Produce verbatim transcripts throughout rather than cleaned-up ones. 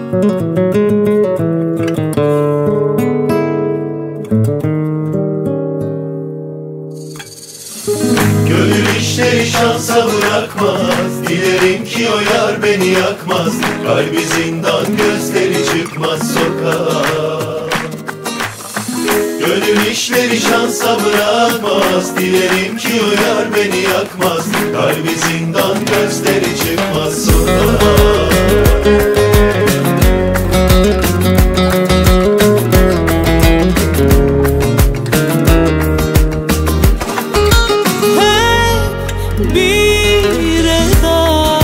Gönül işleri şansa bırakmaz, dilerim ki o yar beni yakmaz. Kalbi zindan, gözleri çıkmaz sokağa. Gönül işleri şansa bırakmaz, dilerim ki o yar beni yakmaz. Kalbi zindan, gözleri çıkmaz sokağa. Bir eda,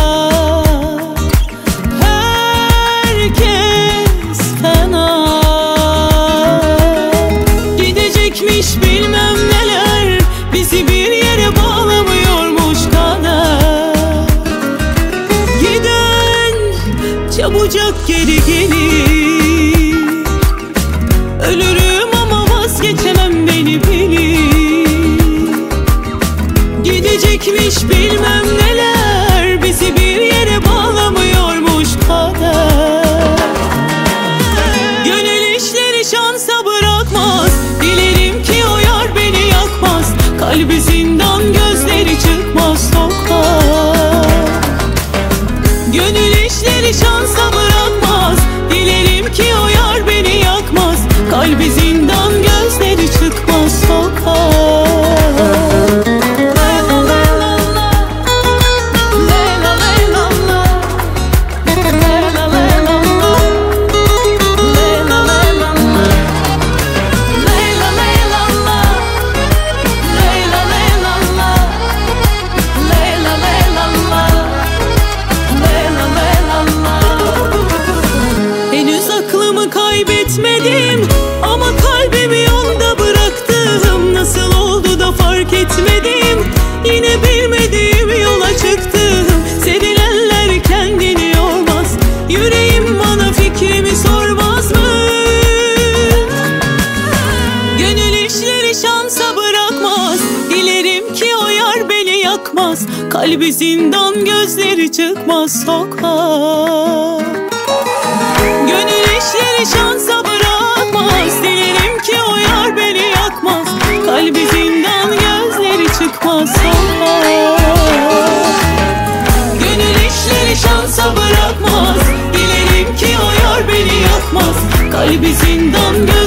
herkes fena. Gidecekmiş bilmem neler, bizi bir yere bağlamıyormuş kader. Giden çabucak geri gelir, ölürüm ama vazgeçemem beni bilir. Gidecekmiş bilmem neler, bizi bir yere bağlamıyormuş kader. Gönül işleri şansa bırakmaz, dilerim ki o yar beni yakmaz. Kalbi zindan, gözleri çıkmaz sokağa. Gönül işleri şansa bırakmaz, dilerim ki o yar beni yakmaz. Kalbi zindan, gözleri çıkmaz sokağa. Kaybetmedim ama kalbimi yolda bıraktım. Nasıl oldu da fark etmedim, yine bilmediğim yola çıktım. Serilenler kendini yormaz, yüreğim bana fikrimi sormaz mı? Gönül işleri şansa bırakmaz, dilerim ki o yar beni yakmaz. Kalbi zindan, gözleri çıkmaz sokağa. Gönül işleri şansa bırakmaz, dilerim ki o yar beni yakmaz. Kalbi zindan, gözleri çıkmaz sokağa. Gönül işleri şansa bırakmaz, dilerim ki o yar beni yakmaz. Kalbi zindan, gözleri